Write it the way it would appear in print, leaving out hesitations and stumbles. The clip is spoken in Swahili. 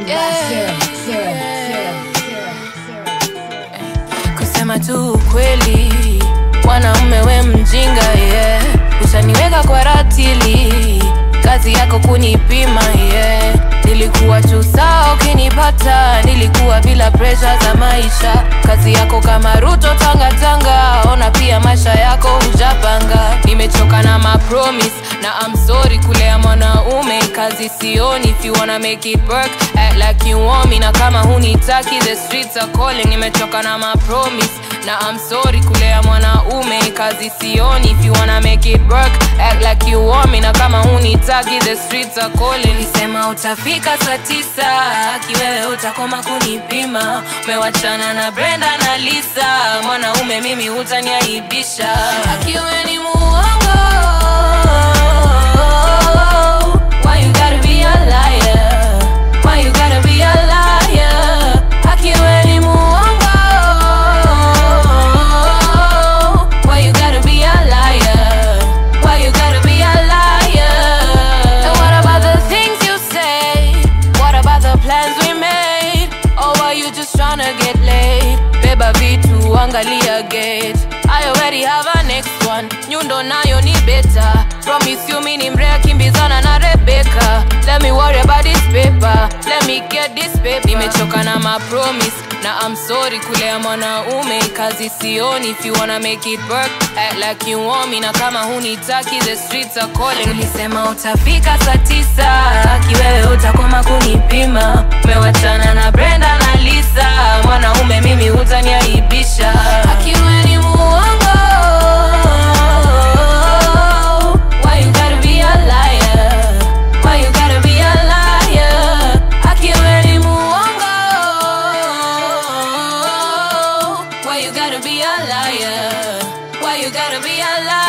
Kusema tu ukweli, wanaume we mjinga, yeah. Ushaniweka kwa ratili, kazi yako kunipima, yeah. Nilikuwa tu sawa ukinipata, nilikuwa bila pressure za maisha. Kazi yako kama Ruto tanga tanga, ona pia maisha yako hujapanga. Nimechoka na ma promise, na I'm sorry kulea mwanaume kazi sioni. If you wanna make it work, act like you want me. Na kama hunitaki, the streets are calling. Nimechoka na ma promise, na I'm sorry kulea mwanaume kazi sioni. If you wanna make it work, act like you want me. Na kama hunitaki, the streets are calling. Nisema utafika saa 9, kiwewe utakoma kunipima. Umewachana na Brenda na Lisa, mwanaume mimi utaniaibisha. Akiwe ni muongo, why you gotta be a liar? Why you gotta be a liar? Akiwe ni muongo, why you gotta be a liar? Why you gotta be a liar? And what about the things you say? What about the plans we made? Or were you just tryna get laid? Beba vitu, angalia gate. I already have a next one. Nyundo nayo ni better. Promise you mini mrea kimbizana na Rebecca. Let me worry about this paper. Let me get this paper. Nimechoka na ma promise, na I'm sorry kulea mwanaume kazi sioni. If you wanna make it work, act like you want me. Na kama hunitaki, the streets are calling. Ulisema utafika saa 9, kiwewe utakoma kunipima. Umewachana na Brenda na Lisa, mwanaume mimi utaniaibisha. Akiwe ni muongo, why you gotta be a liar? Why you gotta be a liar? Akiwe ni muongo, why you gotta be a liar? Why you gotta be a liar?